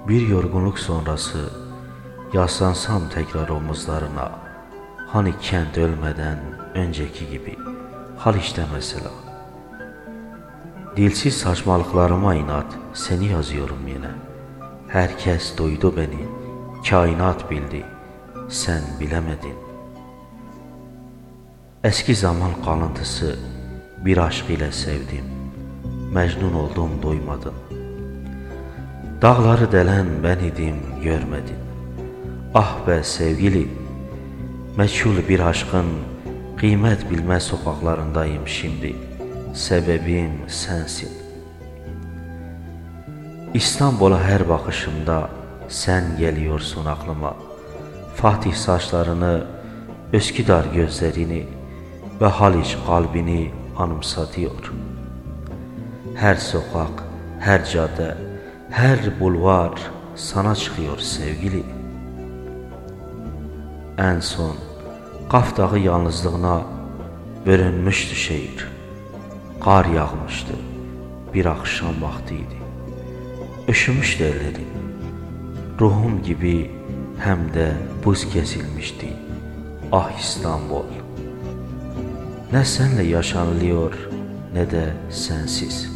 Bir yorgunluk sonrası yaslansam tekrar omuzlarına, hani kent ölmeden önceki gibi, hal işte mesela. Dilsiz saçmalıklarıma inat seni yazıyorum yine. Herkes duydu beni, kainat bildi, sen bilemedin. Eski zaman kalıntısı bir aşk ile sevdim, mecnun oldum duymadın. Dağları delen ben idim görmedin. Ah be sevgili, meçhul bir aşkın kıymet bilmez sokaklarındayım şimdi. Sebebim sensin. İstanbul'a her bakışımda sen geliyorsun aklıma. Fatih saçlarını, Üsküdar gözlerini ve Haliç kalbini anımsatıyor. Her sokak, her cadde, her bulvar sana çıkıyor sevgili. En son Qaf Dağı yalnızlığına bölünmüştü şehir. Qar yağmıştı, bir akşam vaxtıydı. Üşümüşdü ellerim, ruhum gibi hem de buz kesilmişti. Ah İstanbul, ne senle yaşanılıyor ne de sensiz.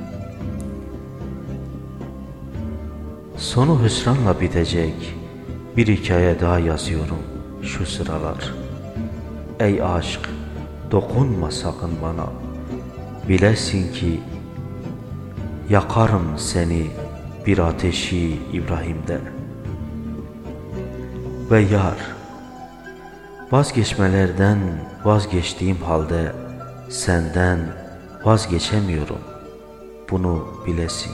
Sonu hüsranla bitecek bir hikaye daha yazıyorum şu sıralar. Ey aşk, dokunma sakın bana. Bilesin ki yakarım seni bir ateşi İbrahim'de. Ve yar, vazgeçmelerden vazgeçtiğim halde senden vazgeçemiyorum. Bunu bilesin.